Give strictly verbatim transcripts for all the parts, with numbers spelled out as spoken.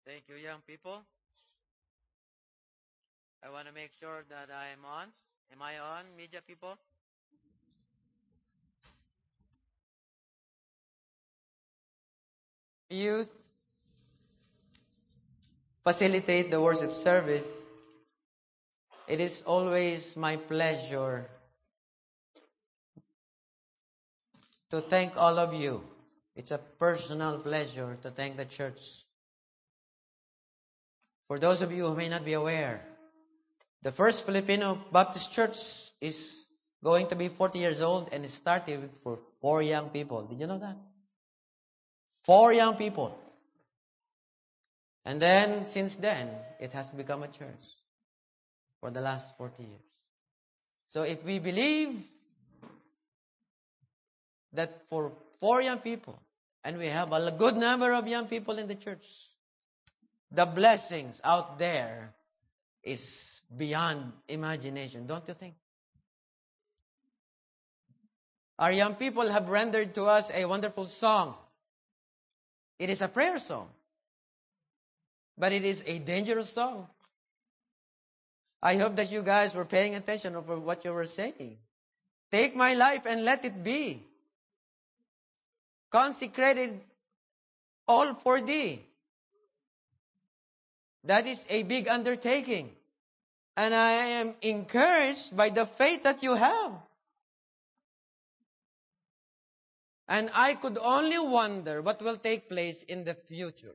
Thank you, young people. I want to make sure that I am on. Am I on, media people? Youth, facilitate the worship service. It is always my pleasure to thank all of you. It's a personal pleasure to thank the church. For those of you who may not be aware, the First Filipino Baptist Church is going to be forty years old and it started for four young people. Did you know that? Four young people. And then, since then, it has become a church for the last forty years. So if we believe that for four young people, and we have a good number of young people in the church, the blessings out there is beyond imagination, don't you think? Our young people have rendered to us a wonderful song. It is a prayer song, but it is a dangerous song. I hope that you guys were paying attention to what you were saying. Take my life and let it be consecrated all for thee. That is a big undertaking. And I am encouraged by the faith that you have. And I could only wonder what will take place in the future.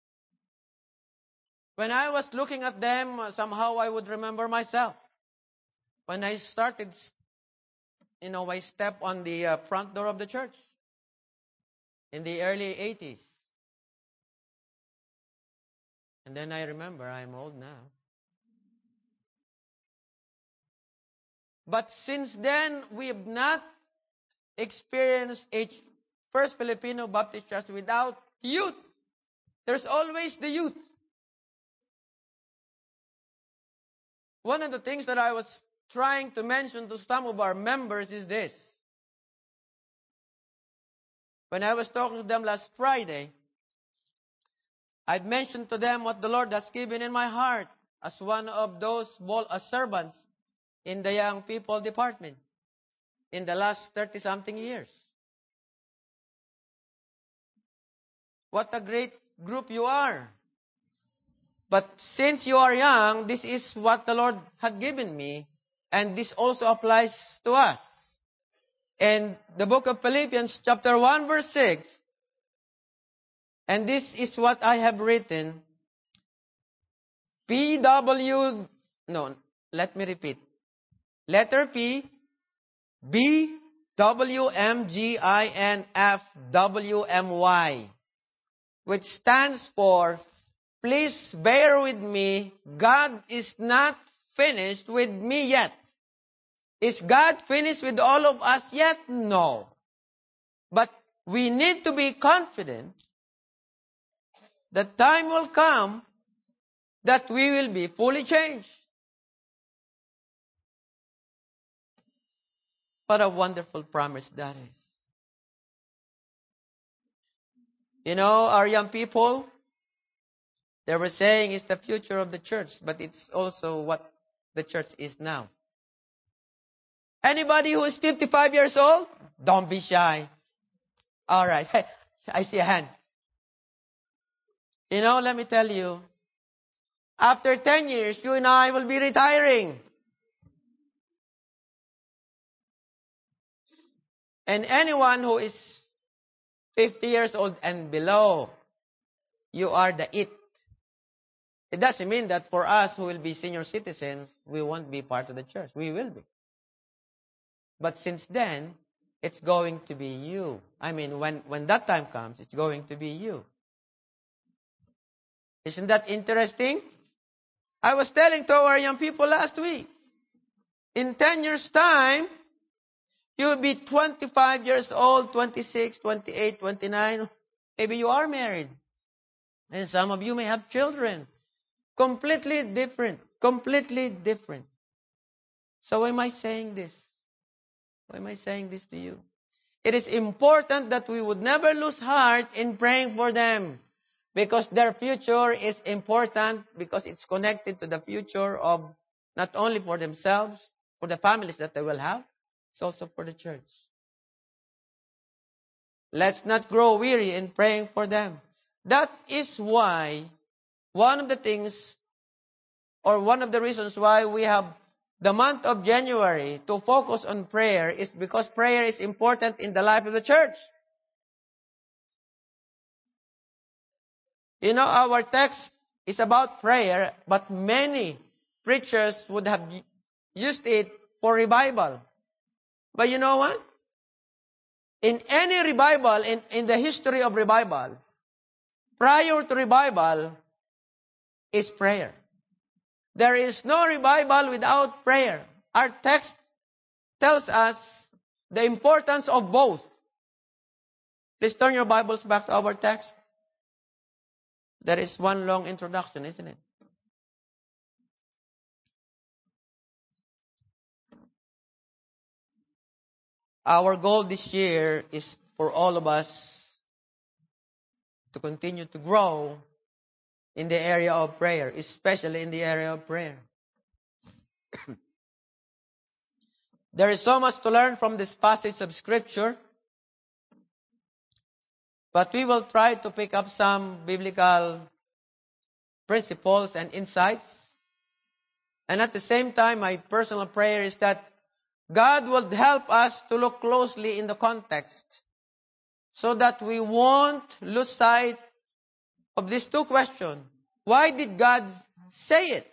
When I was looking at them, somehow I would remember myself. When I started, you know, I stepped on the uh, front door of the church in the early eighties. And then I remember I'm old now. But since then, we have not experienced a First Filipino Baptist Church without youth. There's always the youth. One of the things that I was trying to mention to some of our members is this. When I was talking to them last Friday, I mentioned to them what the Lord has given in my heart as one of those uh, servants in the young people department in the last thirty-something years. What a great group you are. But since you are young, this is what the Lord had given me, and this also applies to us. In the book of Philippians, chapter one, verse six, and this is what I have written. P W, no, let me repeat. Letter P, B, W, M, G, I, N, F, W, M, Y, which stands for, please bear with me, God is not finished with me yet. Is God finished with all of us yet? No. But we need to be confident that time will come that we will be fully changed. What a wonderful promise that is. You know, our young people, they were saying it's the future of the church, but it's also what the church is now. Anybody who is fifty-five years old, don't be shy. All right. Hey, I see a hand. You know, let me tell you, after ten years, you and I will be retiring. And anyone who is fifty years old and below, you are the it. It doesn't mean that for us who will be senior citizens, we won't be part of the church. We will be. But since then, it's going to be you. I mean, when, when that time comes, it's going to be you. Isn't that interesting? I was telling to our young people last week, in ten years' time, you'll be twenty-five years old, twenty-six, twenty-eight, twenty-nine. Maybe you are married. And some of you may have children. Completely different. Completely different. So why am I saying this? Why am I saying this to you? It is important that we would never lose heart in praying for them. Because their future is important because it's connected to the future of not only for themselves, for the families that they will have, it's also for the church. Let's not grow weary in praying for them. That is why one of the things or one of the reasons why we have the month of January to focus on prayer is because prayer is important in the life of the church. You know, our text is about prayer, but many preachers would have used it for revival. But you know what? In any revival, in, in the history of revival, prior to revival is prayer. There is no revival without prayer. Our text tells us the importance of both. Please turn your Bibles back to our text. There is one long introduction, isn't it? Our goal this year is for all of us to continue to grow in the area of prayer, especially in the area of prayer. There is so much to learn from this passage of Scripture, but we will try to pick up some biblical principles and insights. And at the same time, my personal prayer is that God will help us to look closely in the context so that we won't lose sight of these two questions. Why did God say it?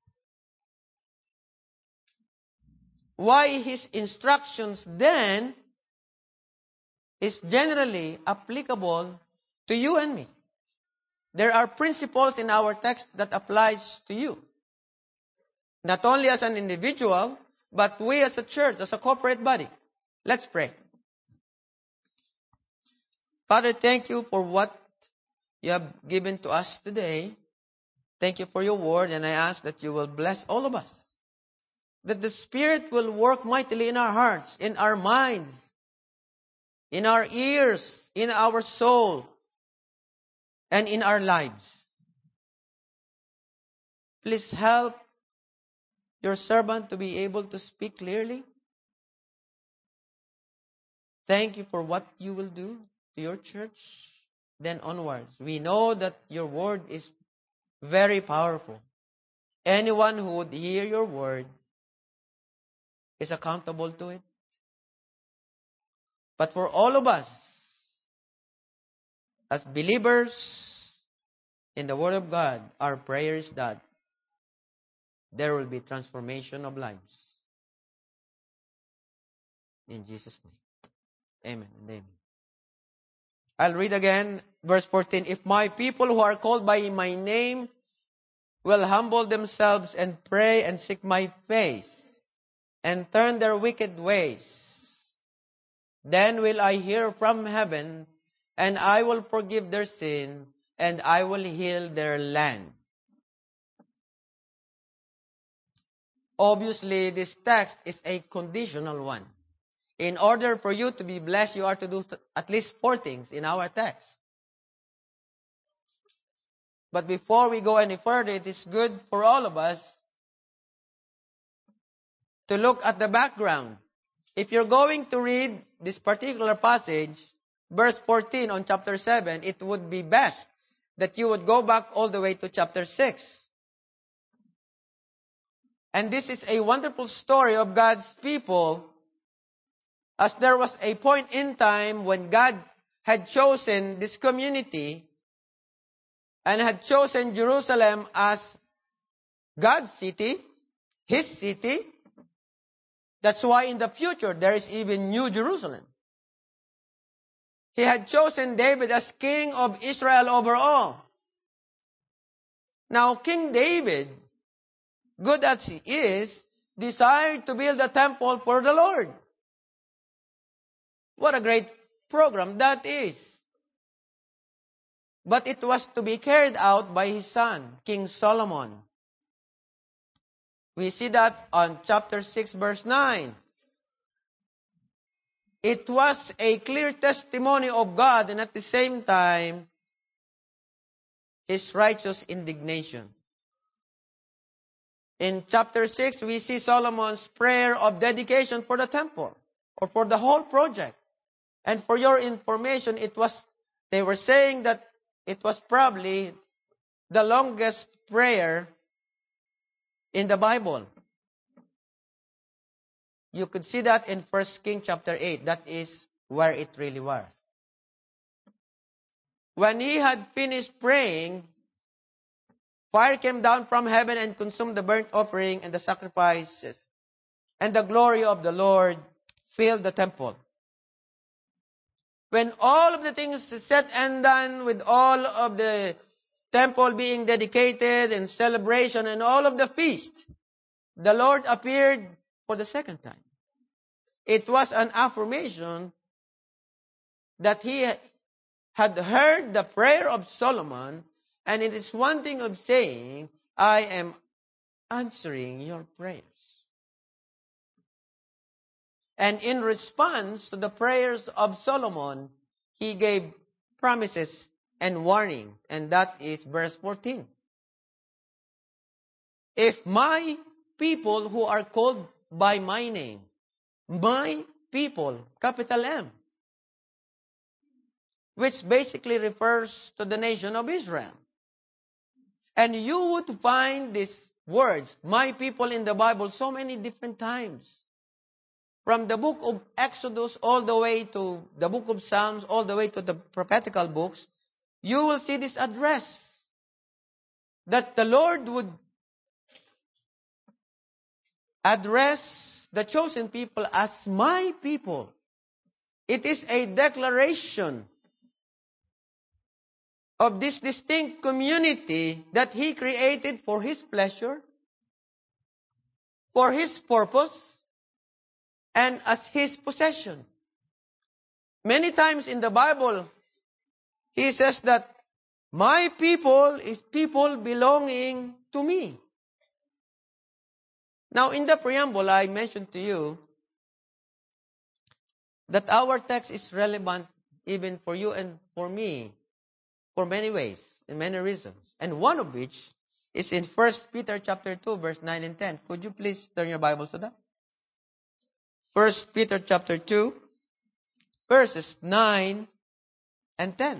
Why His instructions then is generally applicable to you and me. There are principles in our text that applies to you. Not only as an individual, but we as a church, as a corporate body. Let's pray. Father, thank you for what you have given to us today. Thank you for your word, and I ask that you will bless all of us. That the Spirit will work mightily in our hearts, in our minds, in our ears, in our soul, and in our lives. Please help your servant to be able to speak clearly. Thank you for what you will do to your church, then onwards. We know that your word is very powerful. Anyone who would hear your word is accountable to it. But for all of us, as believers in the word of God, our prayer is that there will be transformation of lives. In Jesus' name. Amen and amen. I'll read again verse fourteen. If my people who are called by my name will humble themselves and pray and seek my face and turn their wicked ways, then will I hear from heaven and I will forgive their sin and I will heal their land. Obviously, this text is a conditional one. In order for you to be blessed, you are to do at least four things in our text. But before we go any further, it is good for all of us to look at the background. If you're going to read this particular passage, verse fourteen on chapter seven, it would be best that you would go back all the way to chapter six. And this is a wonderful story of God's people, as there was a point in time when God had chosen this community and had chosen Jerusalem as God's city, His city. That's why in the future there is even New Jerusalem. He had chosen David as king of Israel over all. Now King David, good as he is, desired to build a temple for the Lord. What a great program that is. But it was to be carried out by his son, King Solomon. We see that on chapter six, verse nine. It was a clear testimony of God, and at the same time, His righteous indignation. In chapter six, we see Solomon's prayer of dedication for the temple, or for the whole project. And for your information, it was, they were saying that it was probably the longest prayer in the Bible. You could see that in First Kings chapter eight. That is where it really was. When he had finished praying, fire came down from heaven and consumed the burnt offering and the sacrifices. And the glory of the Lord filled the temple. When all of the things is said and done, with all of the temple being dedicated and celebration and all of the feast, the Lord appeared for the second time. It was an affirmation that he had heard the prayer of Solomon, and it is one thing of saying, I am answering your prayers. And in response to the prayers of Solomon, he gave promises and warnings, and that is verse fourteen. If my people who are called by my name, my people, capital M, which basically refers to the nation of Israel. And you would find these words, my people, in the Bible so many different times. From the book of Exodus all the way to the book of Psalms, all the way to the prophetical books, you will see this address that the Lord would address the chosen people as my people. It is a declaration of this distinct community that He created for His pleasure, for His purpose, and as His possession. Many times in the Bible, He says that my people is people belonging to me. Now, in the preamble, I mentioned to you that our text is relevant even for you and for me for many ways, in many reasons. And one of which is in First Peter chapter two, verse nine and ten. Could you please turn your Bibles to that? First Peter chapter two, verses nine and ten.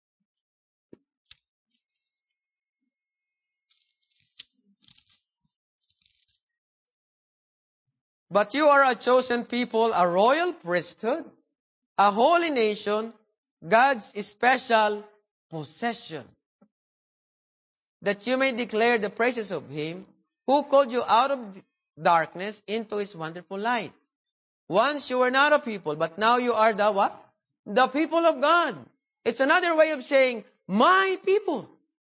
But you are a chosen people, a royal priesthood, a holy nation, God's special possession, that you may declare the praises of Him who called you out of darkness into His wonderful light. Once you were not a people, but now you are the what? The people of God. It's another way of saying, my people.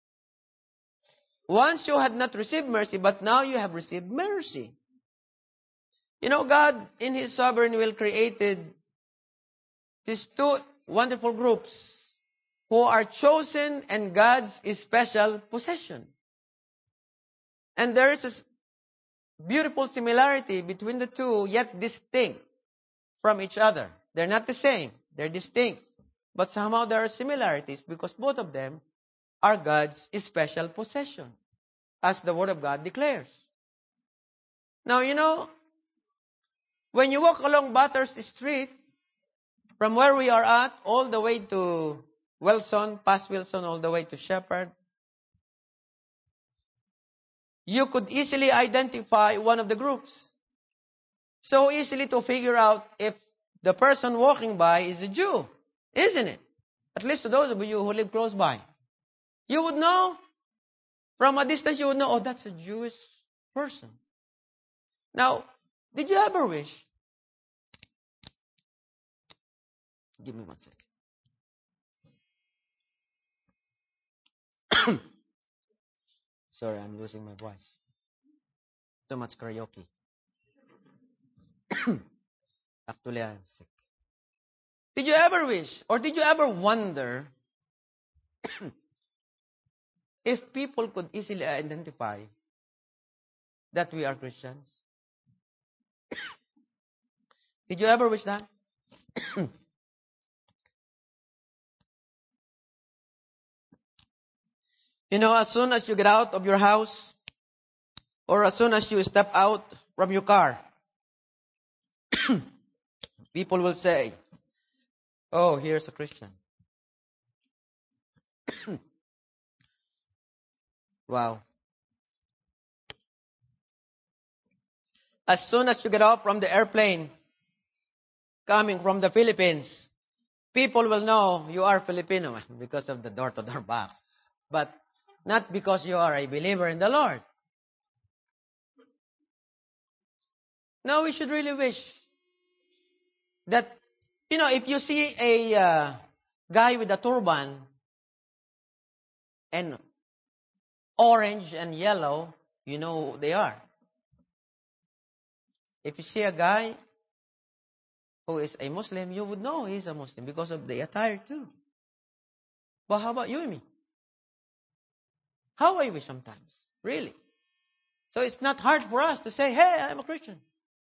Once you had not received mercy, but now you have received mercy. You know, God, in His sovereign will, created these two wonderful groups who are chosen and God's special possession. And there is a beautiful similarity between the two, yet distinct from each other. They're not the same. They're distinct. But somehow there are similarities because both of them are God's special possession, as the Word of God declares. Now, you know, when you walk along Bathurst Street, from where we are at, all the way to Wilson, past Wilson, all the way to Shepherd, you could easily identify one of the groups. So easily to figure out if the person walking by is a Jew, isn't it? At least to those of you who live close by. You would know, from a distance you would know, oh, that's a Jewish person. Now, did you ever wish? Give me one second. Sorry, I'm losing my voice. Too much karaoke. Actually, I'm sick. Did you ever wish, or did you ever wonder if people could easily identify that we are Christians? Did you ever wish that? You know, as soon as you get out of your house, or as soon as you step out from your car, people will say, oh, here's a Christian. Wow. As soon as you get off from the airplane, coming from the Philippines, people will know you are Filipino because of the door-to-door box. But not because you are a believer in the Lord. No, we should really wish that, you know, if you see a uh, guy with a turban and orange and yellow, you know who they are. If you see a guy who is a Muslim, you would know he's a Muslim because of the attire too. But how about you and me? How are we sometimes? Really? So it's not hard for us to say, hey, I'm a Christian.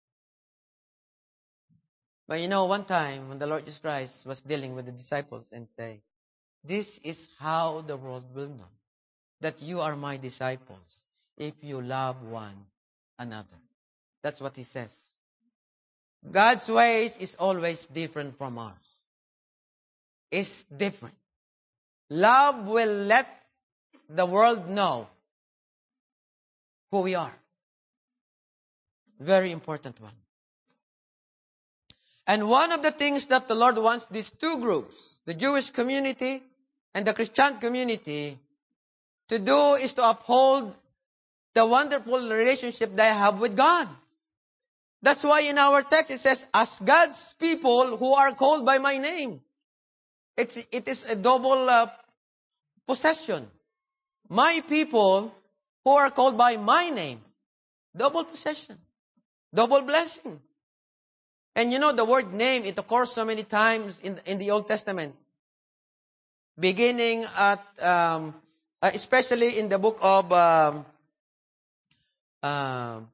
But you know, one time when the Lord Jesus Christ was dealing with the disciples and say, this is how the world will know that you are my disciples if you love one another. That's what he says. God's ways is always different from ours. It's different. Love will let the world know who we are. Very important one. And one of the things that the Lord wants these two groups, the Jewish community and the Christian community, to do is to uphold the wonderful relationship they have with God. That's why in our text it says, as God's people who are called by my name. It's, it is a double uh, possession. My people who are called by my name. Double possession. Double blessing. And you know the word name, it occurs so many times in, in the Old Testament. Beginning at, um, uh, especially in the book of um, uh,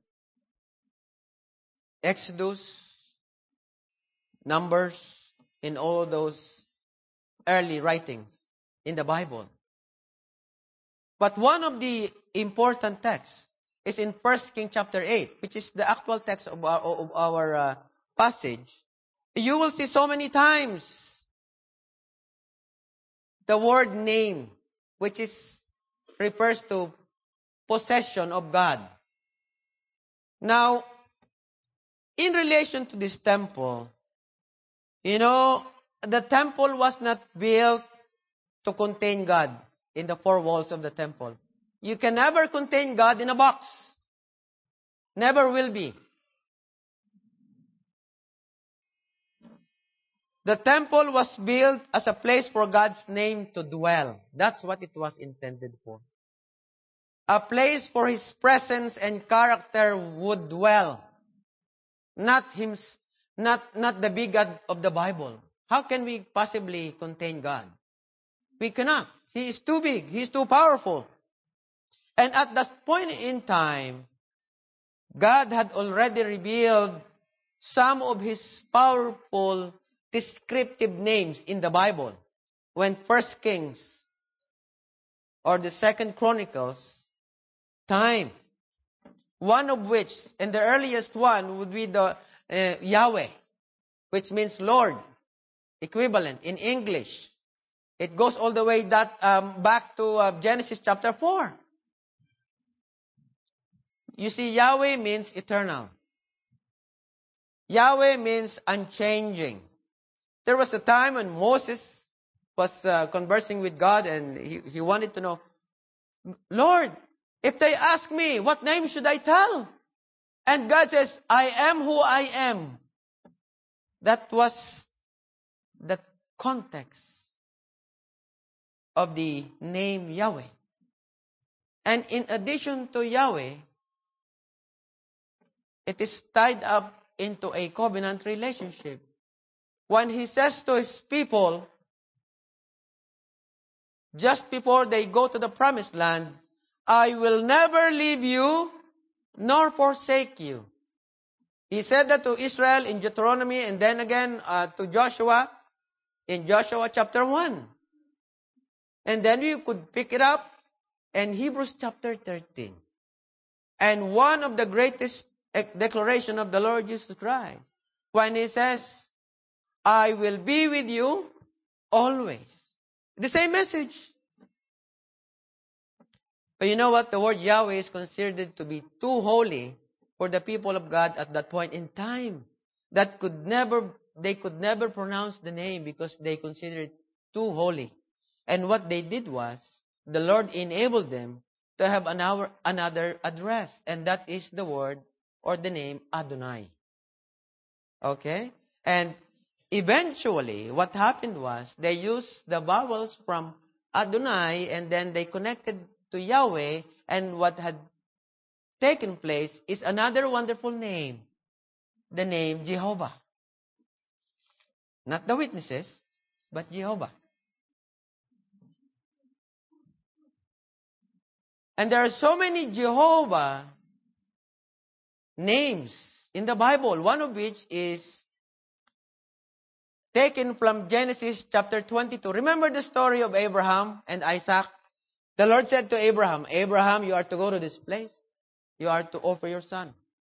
Exodus, Numbers, in all those early writings in the Bible. But one of the important texts is in First Kings chapter eight, which is the actual text of our, of our uh, passage. You will see so many times the word name, which is refers to possession of God. Now, in relation to this temple, you know, the temple was not built to contain God in the four walls of the temple. You can never contain God in a box. Never will be. The temple was built as a place for God's name to dwell. That's what it was intended for. A place for His presence and character would dwell. Not him, not, not the big God of the Bible. How can we possibly contain God? We cannot. He is too big. He is too powerful. And at that point in time, God had already revealed some of His powerful descriptive names in the Bible. When First Kings or the Second Chronicles, time. One of which, and the earliest one, would be the uh, Yahweh, which means Lord, equivalent in English. It goes all the way that um, back to uh, Genesis chapter four. You see, Yahweh means eternal. Yahweh means unchanging. There was a time when Moses was uh, conversing with God and he, he wanted to know, Lord, if they ask me, what name should I tell? And God says, I am who I am. That was the context of the name Yahweh. And in addition to Yahweh, it is tied up into a covenant relationship. When He says to His people, just before they go to the promised land, I will never leave you nor forsake you. He said that to Israel in Deuteronomy and then again uh, to Joshua in Joshua chapter one. And then you could pick it up in Hebrews chapter thirteen. And one of the greatest declaration of the Lord Jesus Christ, when He says, I will be with you always. The same message. But you know what? The word Yahweh is considered to be too holy for the people of God at that point in time. That could never, they could never pronounce the name because they considered it too holy. And what they did was, the Lord enabled them to have another, another address. And that is the word or the name Adonai. Okay? And eventually, what happened was, they used the vowels from Adonai and then they connected to Yahweh, and what had taken place is another wonderful name, the name Jehovah. Not the witnesses, but Jehovah. And there are so many Jehovah names in the Bible, one of which is taken from Genesis chapter twenty-two. Remember the story of Abraham and Isaac? The Lord said to Abraham, Abraham, you are to go to this place. You are to offer your son.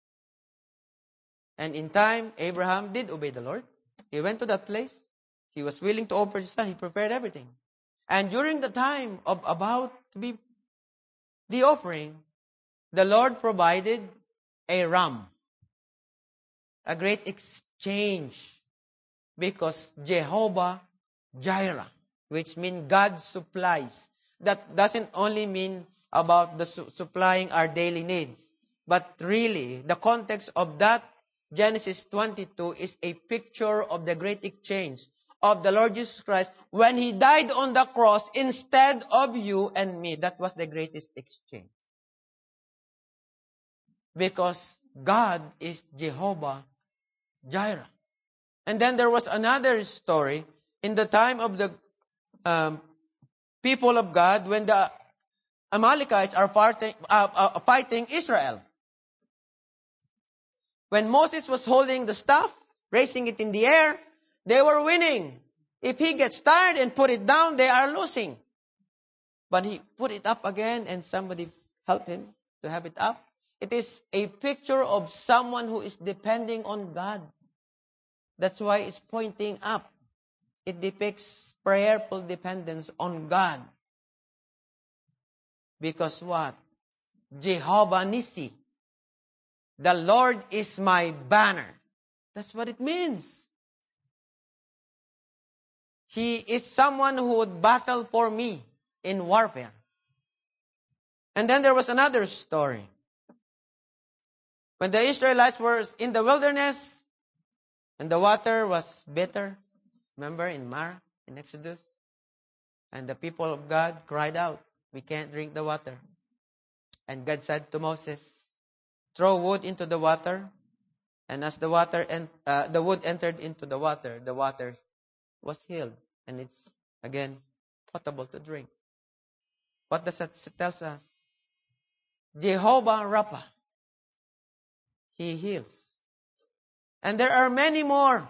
And in time, Abraham did obey the Lord. He went to that place. He was willing to offer his son. He prepared everything. And during the time of about to be the offering, the Lord provided a ram. A great exchange. Because Jehovah Jireh, which means God supplies. That doesn't only mean about the su- supplying our daily needs. But really, the context of that Genesis twenty-two is a picture of the great exchange of the Lord Jesus Christ when He died on the cross instead of you and me. That was the greatest exchange. Because God is Jehovah Jireh. And then there was another story in the time of the um, people of God when the Amalekites are fighting, uh, uh, fighting Israel. When Moses was holding the staff, raising it in the air, they were winning. If he gets tired and put it down, they are losing. But he put it up again and somebody helped him to have it up. It is a picture of someone who is depending on God. That's why it's pointing up. It depicts prayerful dependence on God. Because what? Jehovah Nissi. The Lord is my banner. That's what it means. He is someone who would battle for me in warfare. And then there was another story. When the Israelites were in the wilderness, and the water was bitter, remember in Marah, in Exodus? And the people of God cried out, we can't drink the water. And God said to Moses, throw wood into the water. And as the water and uh, the wood entered into the water, the water was healed. And it's, again, potable to drink. What does that tell us? Jehovah Rapha. He heals. And there are many more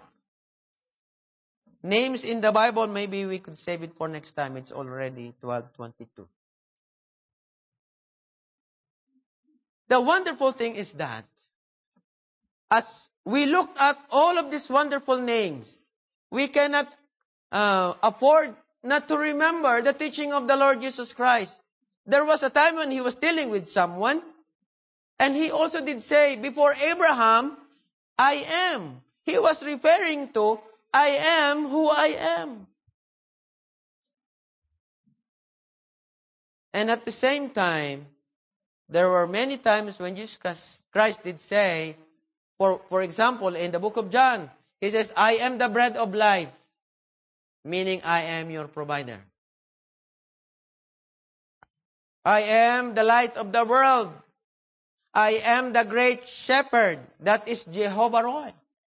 names in the Bible. Maybe we could save it for next time. It's already twelve twenty-two. The wonderful thing is that as we look at all of these wonderful names, we cannot uh, afford not to remember the teaching of the Lord Jesus Christ. There was a time when He was dealing with someone, and He also did say, before Abraham, I am. He was referring to, I am who I am. And at the same time, there were many times when Jesus Christ did say, for, for example, in the book of John, He says, I am the bread of life, meaning I am your provider. I am the light of the world. I am the great shepherd. That is Jehovah Roy.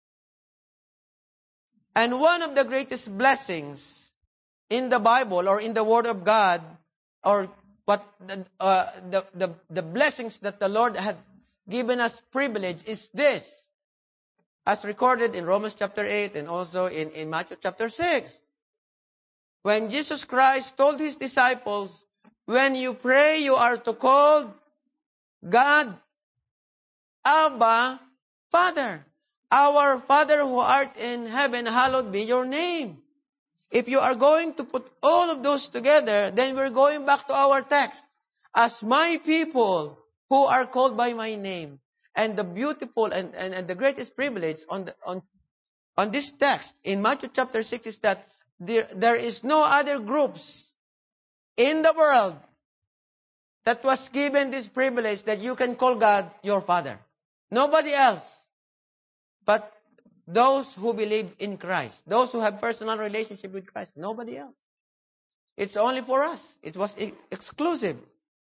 And one of the greatest blessings in the Bible or in the Word of God, or what the, uh, the, the, the blessings that the Lord had given us privilege is this, as recorded in Romans chapter eight and also in, in Matthew chapter six. When Jesus Christ told His disciples When you pray, you are to call God Abba, Father. Our Father who art in heaven, hallowed be your name. If you are going to put all of those together, then we're going back to our text. As my people who are called by my name. And the beautiful and, and, and the greatest privilege on, the, on, on this text in Matthew chapter six is that there, there is no other groups in the world that was given this privilege that you can call God your Father. Nobody else but those who believe in Christ. Those who have personal relationship with Christ. Nobody else. It's only for us. It was e- exclusive.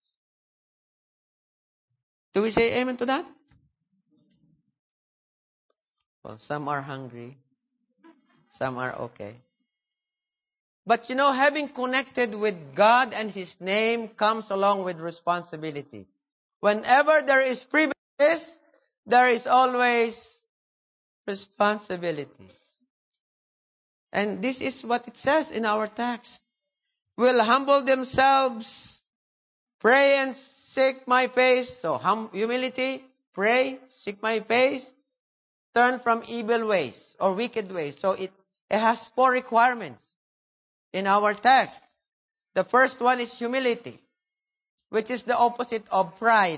Do we say amen to that? Well, some are hungry. Some are okay. But you know, having connected with God and His name comes along with responsibilities. Whenever there is privileges, there is always responsibilities. And this is what it says in our text. Will humble themselves, pray and seek my face. So hum- humility, pray, seek my face, turn from evil ways or wicked ways. So it, it has four requirements in our text. The first one is humility, which is the opposite of pride.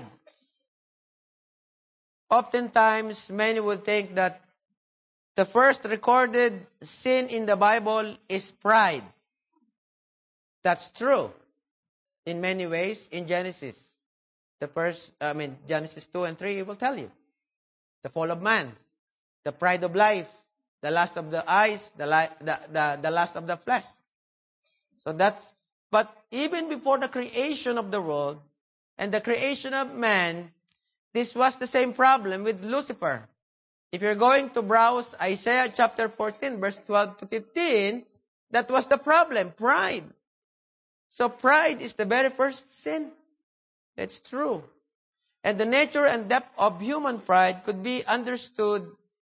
Oftentimes, many would think that the first recorded sin in the Bible is pride. That's true in many ways in Genesis. The first, I mean, Genesis two and three, it will tell you. The fall of man, the pride of life, the lust of the eyes, the, li- the, the, the lust of the flesh. So that's, but even before the creation of the world and the creation of man, this was the same problem with Lucifer. If you're going to browse Isaiah chapter fourteen, verse twelve to fifteen, that was the problem, pride. So pride is the very first sin. It's true. And the nature and depth of human pride could be understood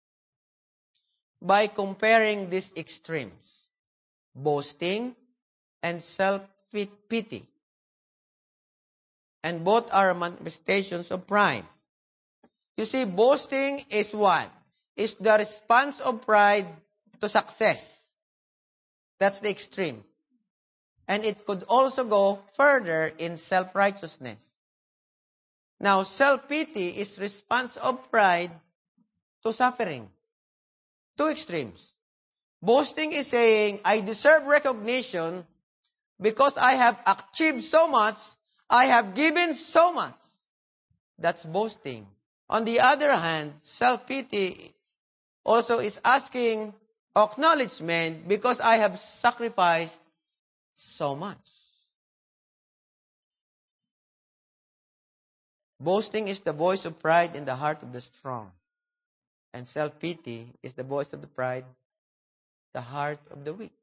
by comparing these extremes. Boasting and self-pity. And both are manifestations of pride. You see, boasting is what? Is the response of pride to success. That's the extreme. And it could also go further in self-righteousness. Now, self-pity is response of pride to suffering. Two extremes. Boasting is saying, I deserve recognition because I have achieved so much, I have given so much. That's boasting. On the other hand, self-pity also is asking acknowledgement because I have sacrificed so much. Boasting is the voice of pride in the heart of the strong. And self-pity is the voice of the pride, the heart of the weak.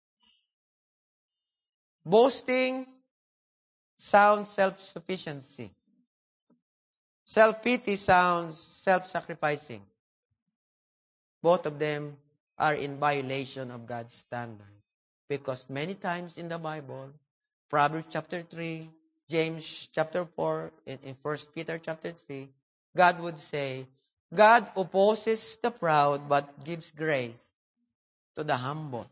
Boasting sounds self-sufficiency. Self-pity sounds self-sacrificing. Both of them are in violation of God's standard. Because many times in the Bible, Proverbs chapter three, James chapter four, in, in First Peter chapter three, God would say, God opposes the proud but gives grace to the humble.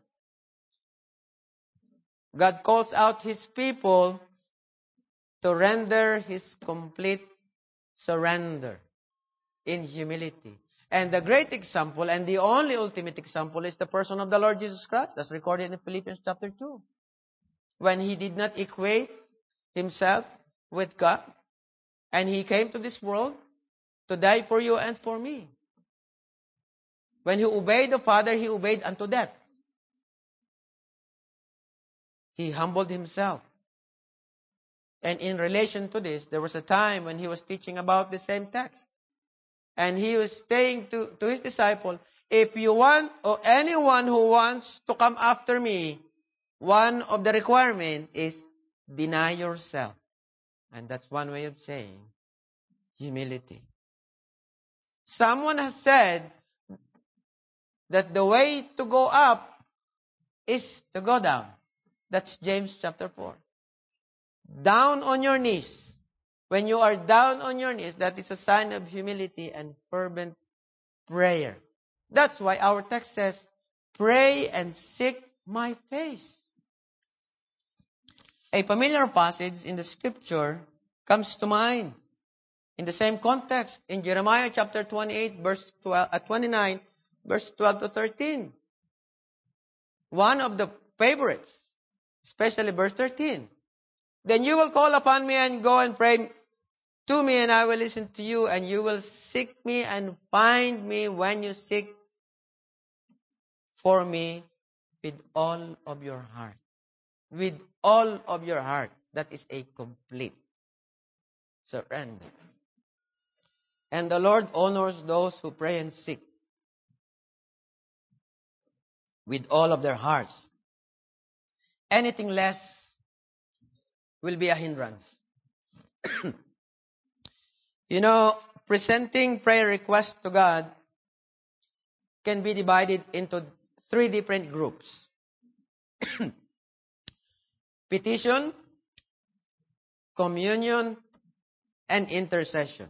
God calls out His people to render His complete surrender in humility. And the great example and the only ultimate example is the person of the Lord Jesus Christ, as recorded in Philippians chapter two. When He did not equate Himself with God, and He came to this world to die for you and for me. When He obeyed the Father, He obeyed unto death. He humbled Himself. And in relation to this, there was a time when He was teaching about the same text. And He was saying to, to His disciple, if you want, or anyone who wants to come after me, one of the requirements is deny yourself. And that's one way of saying humility. Someone has said that the way to go up is to go down. That's James chapter four. Down on your knees. When you are down on your knees, that is a sign of humility and fervent prayer. That's why our text says, pray and seek my face. A familiar passage in the scripture comes to mind. In the same context, in Jeremiah chapter twenty-eight, verse twelve, uh, twenty-nine, verse twelve to thirteen. One of the favorites, especially verse thirteen. Then you will call upon me and go and pray to me, and I will listen to you, and you will seek me and find me when you seek for me with all of your heart. With all of your heart. That is a complete surrender. And the Lord honors those who pray and seek with all of their hearts. Anything less will be a hindrance. You know, presenting prayer requests to God can be divided into three different groups. Petition, communion, and intercession.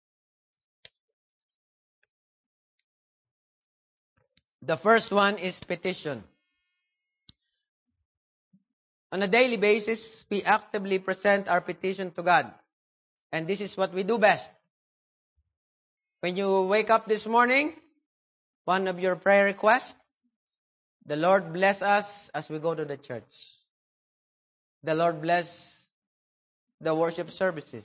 The first one is petition. On a daily basis, we actively present our petition to God. And this is what we do best. When you wake up this morning, one of your prayer requests, the Lord bless us as we go to the church. The Lord bless the worship services.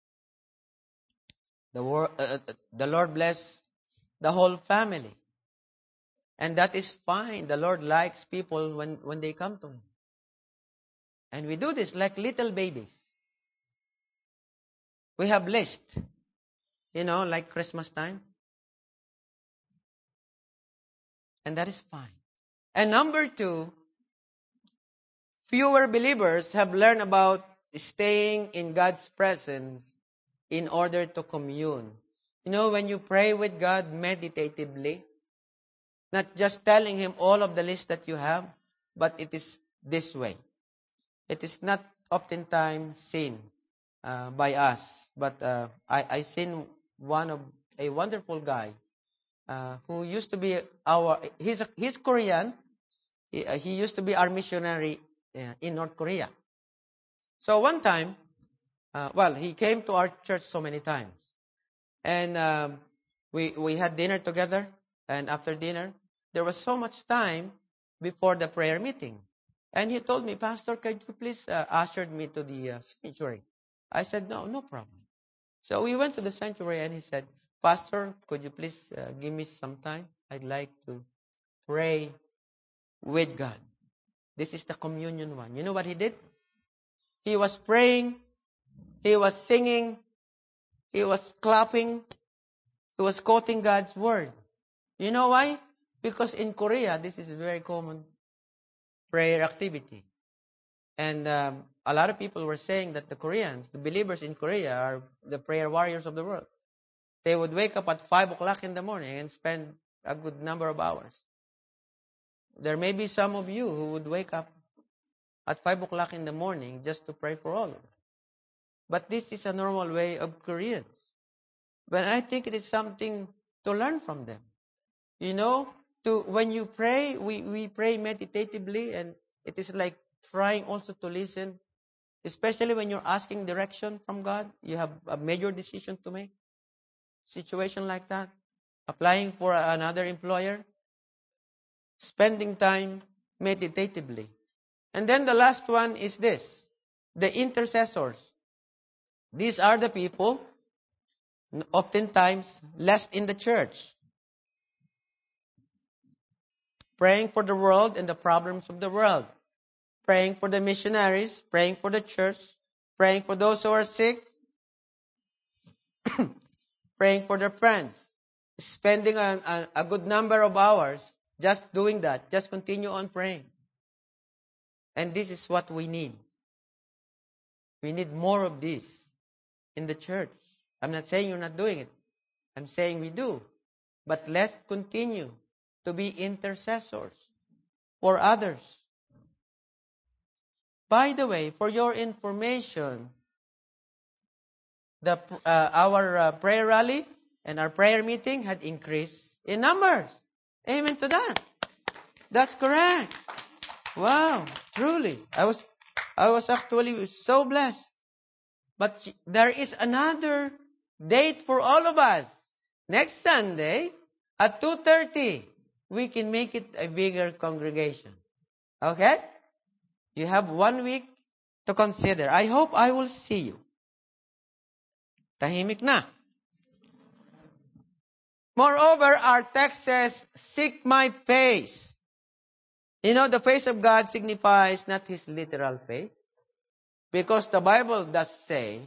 The, wor- uh, the Lord bless the whole family. And that is fine. The Lord likes people when, when they come to Him. And we do this like little babies. We have list. You know, like Christmas time. And that is fine. And number two, fewer believers have learned about staying in God's presence in order to commune. You know, when you pray with God meditatively, not just telling Him all of the list that you have, but it is this way. It is not oftentimes seen uh, by us, but uh, I, I seen one of a wonderful guy uh, who used to be our, he's, a, he's Korean, he, uh, he used to be our missionary uh, in North Korea. So one time, uh, well, he came to our church so many times. And um, we, we had dinner together, and after dinner, there was so much time before the prayer meeting. And he told me, Pastor, could you please uh, usher me to the uh, sanctuary? I said, no, no problem. So we went to the sanctuary, and he said, Pastor, could you please uh, give me some time? I'd like to pray with God. This is the communion one. You know what he did? He was praying, he was singing, he was clapping, he was quoting God's word. You know why? Because in Korea, this is a very common prayer activity. And um, a lot of people were saying that the Koreans, the believers in Korea, are the prayer warriors of the world. They would wake up at five o'clock in the morning and spend a good number of hours. There may be some of you who would wake up at five o'clock in the morning just to pray for all of them. But this is a normal way of Koreans. But I think it is something to learn from them. You know, to when you pray, we, we pray meditatively, and it is like trying also to listen, especially when you're asking direction from God. You have a major decision to make. Situation like that. Applying for another employer. Spending time meditatively. And then the last one is this. The intercessors. These are the people, oftentimes, less in the church. Praying for the world and the problems of the world. Praying for the missionaries. Praying for the church. Praying for those who are sick. Praying for their friends. Spending a, a, a good number of hours just doing that. Just continue on praying. And this is what we need. We need more of this in the church. I'm not saying you're not doing it. I'm saying we do. But let's continue to be intercessors for others. By the way, for your information, the uh, our uh, prayer rally and our prayer meeting had increased in numbers. Amen to that. That's correct. Wow, truly. I was I was actually so blessed. But there is another date for all of us. Next Sunday at two thirty, we can make it a bigger congregation. Okay? You have one week to consider. I hope I will see you. Tahimik na. Moreover, our text says, seek my face. You know, the face of God signifies not His literal face. Because the Bible does say,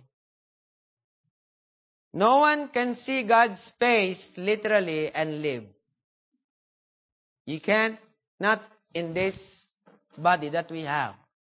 no one can see God's face literally and live. You can't, not in this body that we have.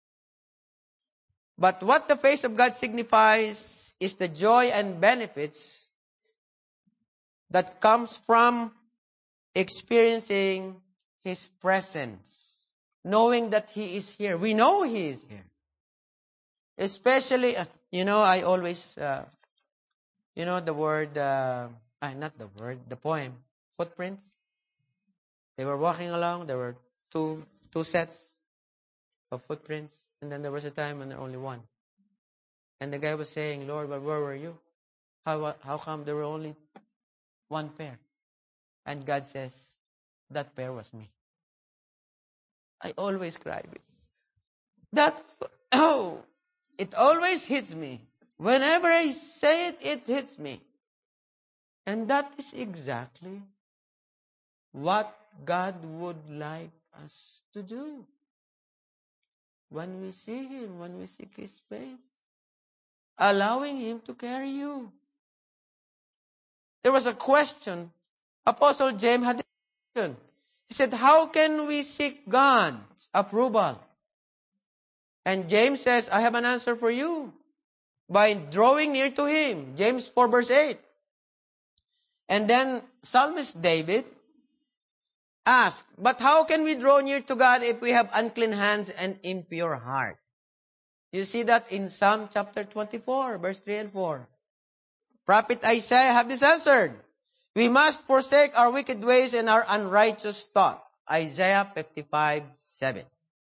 But what the face of God signifies is the joy and benefits that comes from experiencing His presence. Knowing that He is here. We know He is here. Especially, uh, you know, I always, uh, you know, the word, uh, ah, not the word, the poem, footprints. They were walking along. There were two two sets of footprints. And then there was a time when there was only one. And the guy was saying, Lord, but where were you? How, how come there were only one pair? And God says, that pair was me. I always cry. That, oh, it always hits me. Whenever I say it, it hits me. And that is exactly what God would like us to do. When we see Him, when we seek His face, allowing Him to carry you. There was a question. Apostle James had a question. He said, how can we seek God's approval? And James says, I have an answer for you. By drawing near to Him. James four verse eight. And then Psalmist David asked, but how can we draw near to God if we have unclean hands and impure heart? You see that in Psalm chapter twenty-four, verse three and four. Prophet Isaiah have this answered. We must forsake our wicked ways and our unrighteous thought. Isaiah fifty-five seven.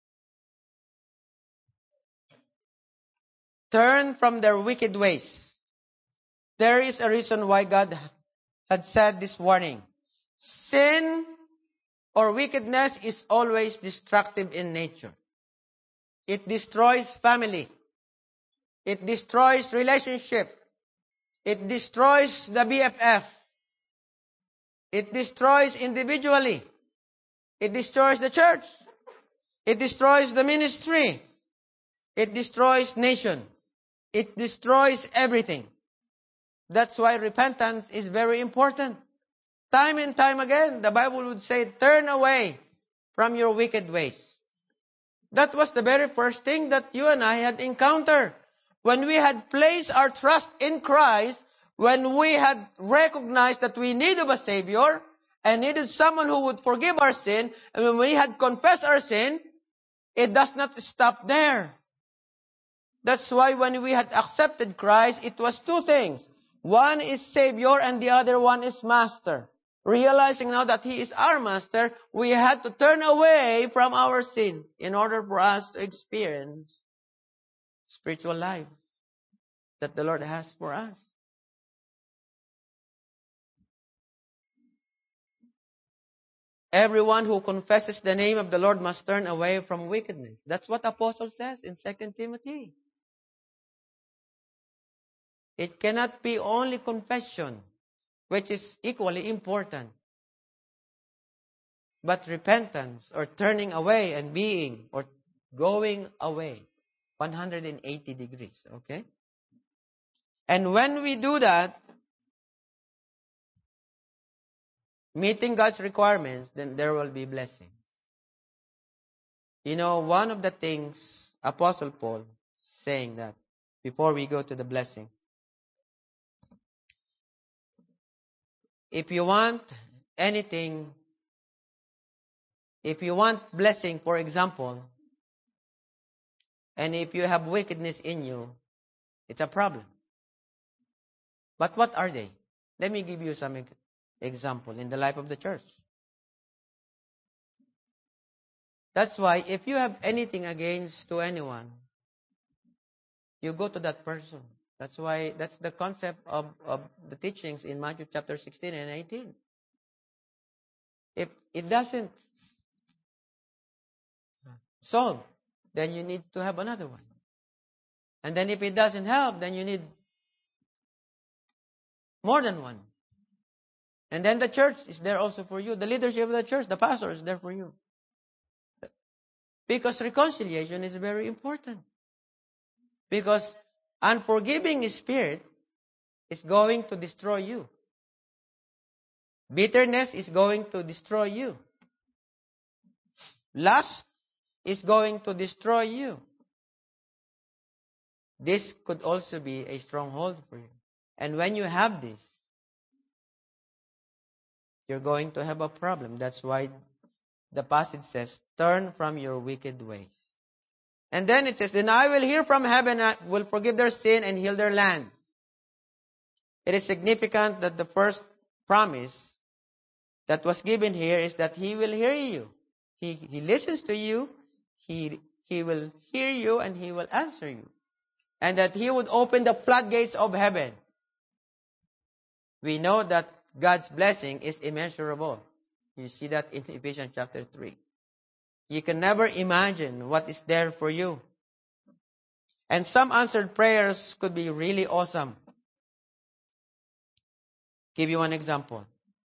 Turn from their wicked ways. There is a reason why God had said this warning. Sin or wickedness is always destructive in nature. It destroys family. It destroys relationship. It destroys the B F F. It destroys individually. It destroys the church. It destroys the ministry. It destroys nation. It destroys everything. That's why repentance is very important. Time and time again, the Bible would say, turn away from your wicked ways. That was the very first thing that you and I had encountered. When we had placed our trust in Christ, when we had recognized that we needed a Savior, and needed someone who would forgive our sin, and when we had confessed our sin, it does not stop there. That's why when we had accepted Christ, it was two things. One is Savior and the other one is Master. Realizing now that He is our Master, we had to turn away from our sins in order for us to experience spiritual life that the Lord has for us. Everyone who confesses the name of the Lord must turn away from wickedness. That's what Apostle says in Second Timothy. It cannot be only confession, which is equally important. But repentance or turning away and being or going away one hundred eighty degrees. Okay? And when we do that, meeting God's requirements, then there will be blessings. You know, one of the things Apostle Paul saying that before we go to the blessings, if you want anything, if you want blessing, for example, And if you have wickedness in you, it's a problem. But what are they? Let me give you some e- example in the life of the church. That's why if you have anything against to anyone, you go to that person. That's why that's the concept of, of the teachings in Matthew chapter sixteen and eighteen. If it doesn't solve, then you need to have another one. And then if it doesn't help, then you need more than one. And then the church is there also for you. The leadership of the church, the pastor is there for you. Because reconciliation is very important. Because unforgiving spirit is going to destroy you. Bitterness is going to destroy you. Lust is going to destroy you. This could also be a stronghold for you. And when you have this, you're going to have a problem. That's why the passage says, turn from your wicked ways. And then it says, then I will hear from heaven, I will forgive their sin and heal their land. It is significant that the first promise that was given here is that He will hear you. He, he listens to you, he, he will hear you, and He will answer you. And that He would open the floodgates of heaven. We know that God's blessing is immeasurable. You see that in Ephesians chapter three. You can never imagine what is there for you. And some answered prayers could be really awesome. Give you one example.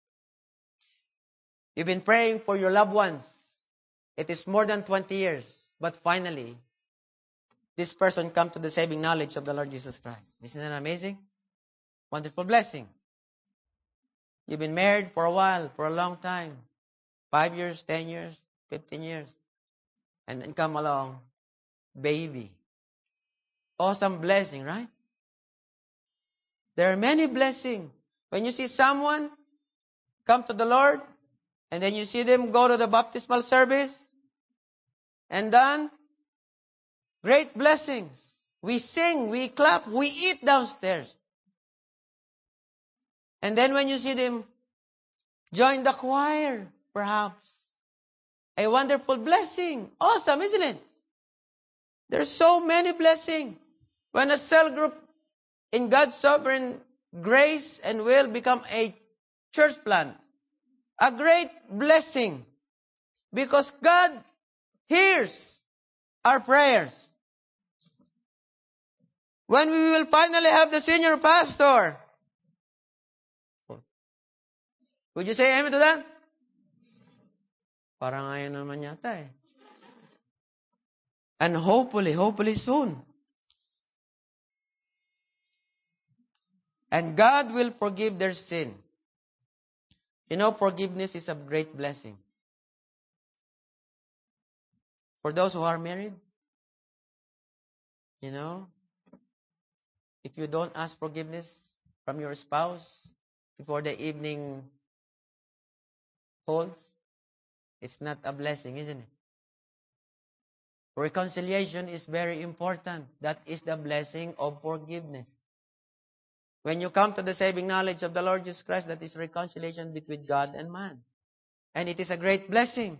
You've been praying for your loved ones. It is more than twenty years. But finally, this person comes to the saving knowledge of the Lord Jesus Christ. Isn't that amazing? Wonderful blessing. You've been married for a while, for a long time. Five years, ten years, fifteen years. And then come along, baby. Awesome blessing, right? There are many blessings. When you see someone come to the Lord, and then you see them go to the baptismal service, and then, great blessings. We sing, we clap, we eat downstairs. And then when you see them join the choir, perhaps, a wonderful blessing. Awesome, isn't it? There's so many blessings. When a cell group in God's sovereign grace and will become a church plant, a great blessing. Because God hears our prayers. When we will finally have the senior pastor, would you say amen to that? Parang ayaw naman yata eh. And hopefully, hopefully soon. And God will forgive their sin. You know, forgiveness is a great blessing. For those who are married, you know, if you don't ask forgiveness from your spouse before the evening holds, it's not a blessing, isn't it? Reconciliation is very important. That is the blessing of forgiveness. When you come to the saving knowledge of the Lord Jesus Christ, that is reconciliation between God and man. And it is a great blessing.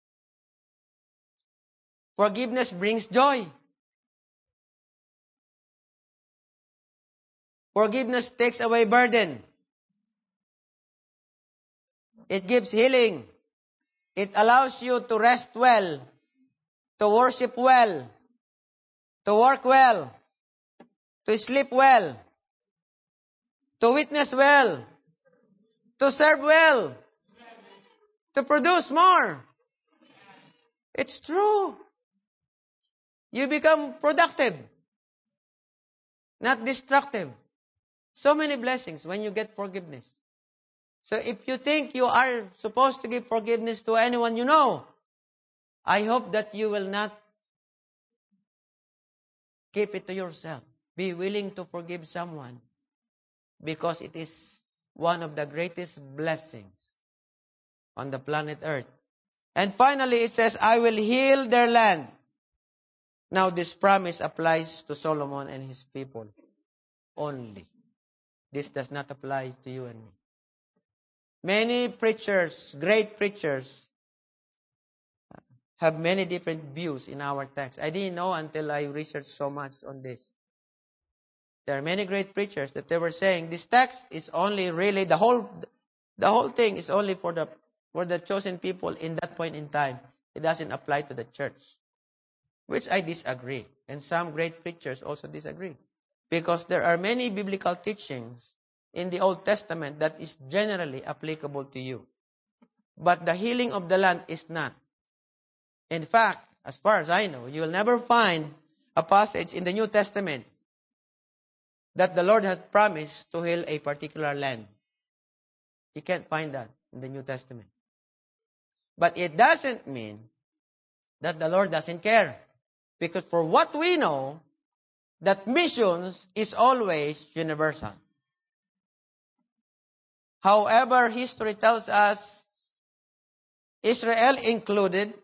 Forgiveness brings joy. Forgiveness takes away burden. It gives healing. It allows you to rest well, to worship well, to work well, to sleep well, to witness well, to serve well, to produce more. It's true. You become productive, not destructive. So many blessings when you get forgiveness. So if you think you are supposed to give forgiveness to anyone you know, I hope that you will not keep it to yourself. Be willing to forgive someone because it is one of the greatest blessings on the planet Earth. And finally, it says, I will heal their land. Now this promise applies to Solomon and his people only. This does not apply to you and me. Many preachers, great preachers, have many different views in our text. I didn't know until I researched so much on this. There are many great preachers that they were saying this text is only really the whole the whole thing is only for the for the chosen people in that point in time. It doesn't apply to the church. Which I disagree. And some great preachers also disagree. Because there are many biblical teachings in the Old Testament that is generally applicable to you. But the healing of the land is not. In fact, as far as I know, you will never find a passage in the New Testament that the Lord has promised to heal a particular land. You can't find that in the New Testament. But it doesn't mean that the Lord doesn't care. Because for what we know, that missions is always universal. However, history tells us, Israel included,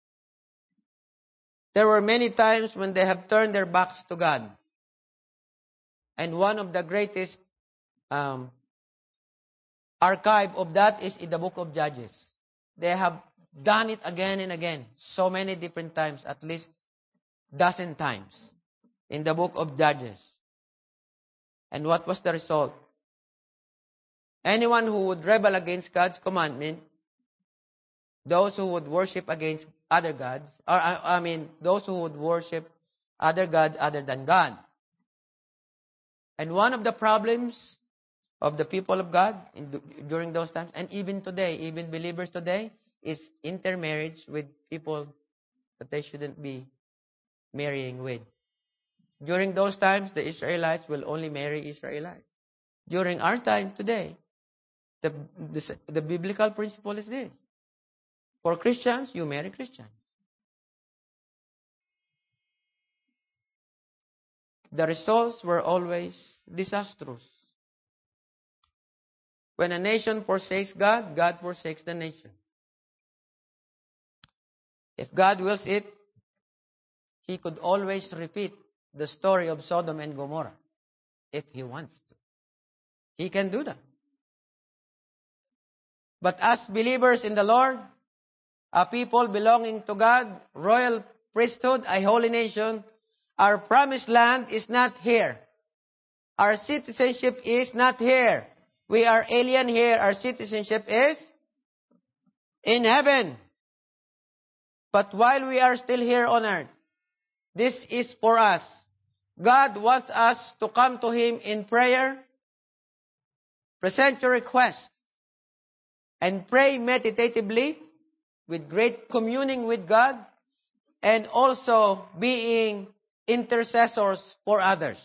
there were many times when they have turned their backs to God. And one of the greatest um, archive of that is in the book of Judges. They have done it again and again, so many different times, at least dozen times, in the book of Judges. And what was the result? Anyone who would rebel against God's commandment, those who would worship against other gods, or I, I mean, those who would worship other gods other than God. And one of the problems of the people of God in, during those times, and even today, even believers today, is intermarriage with people that they shouldn't be marrying with. During those times, the Israelites will only marry Israelites. During our time today, the, the, the biblical principle is this. For Christians, you marry Christians. The results were always disastrous. When a nation forsakes God, God forsakes the nation. If God wills it, He could always repeat the story of Sodom and Gomorrah if He wants to. He can do that. But as believers in the Lord, a people belonging to God, royal priesthood, a holy nation, our promised land is not here. Our citizenship is not here. We are alien here. Our citizenship is in heaven. But while we are still here on earth, this is for us. God wants us to come to Him in prayer, present your request, and pray meditatively with great communing with God, and also being intercessors for others.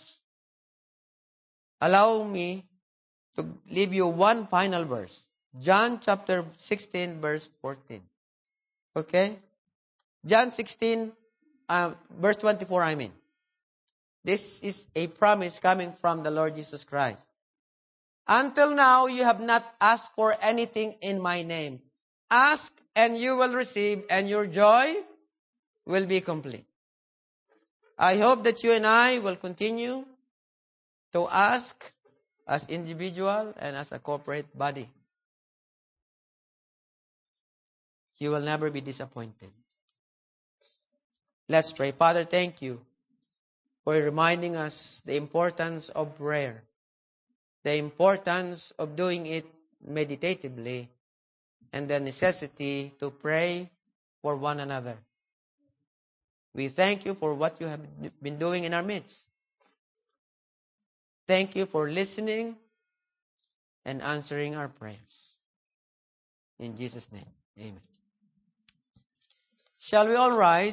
Allow me to leave you one final verse. John chapter sixteen, verse fourteen. Okay? John sixteen, uh, verse twenty-four, I mean. This is a promise coming from the Lord Jesus Christ. Until now, you have not asked for anything in my name. Ask and you will receive, and your joy will be complete. I hope that you and I will continue to ask as individual and as a corporate body. You will never be disappointed. Let's pray. Father, thank you for reminding us the importance of prayer, the importance of doing it meditatively, and the necessity to pray for one another. We thank you for what you have been doing in our midst. Thank you for listening and answering our prayers. In Jesus' name, amen. Shall we all rise?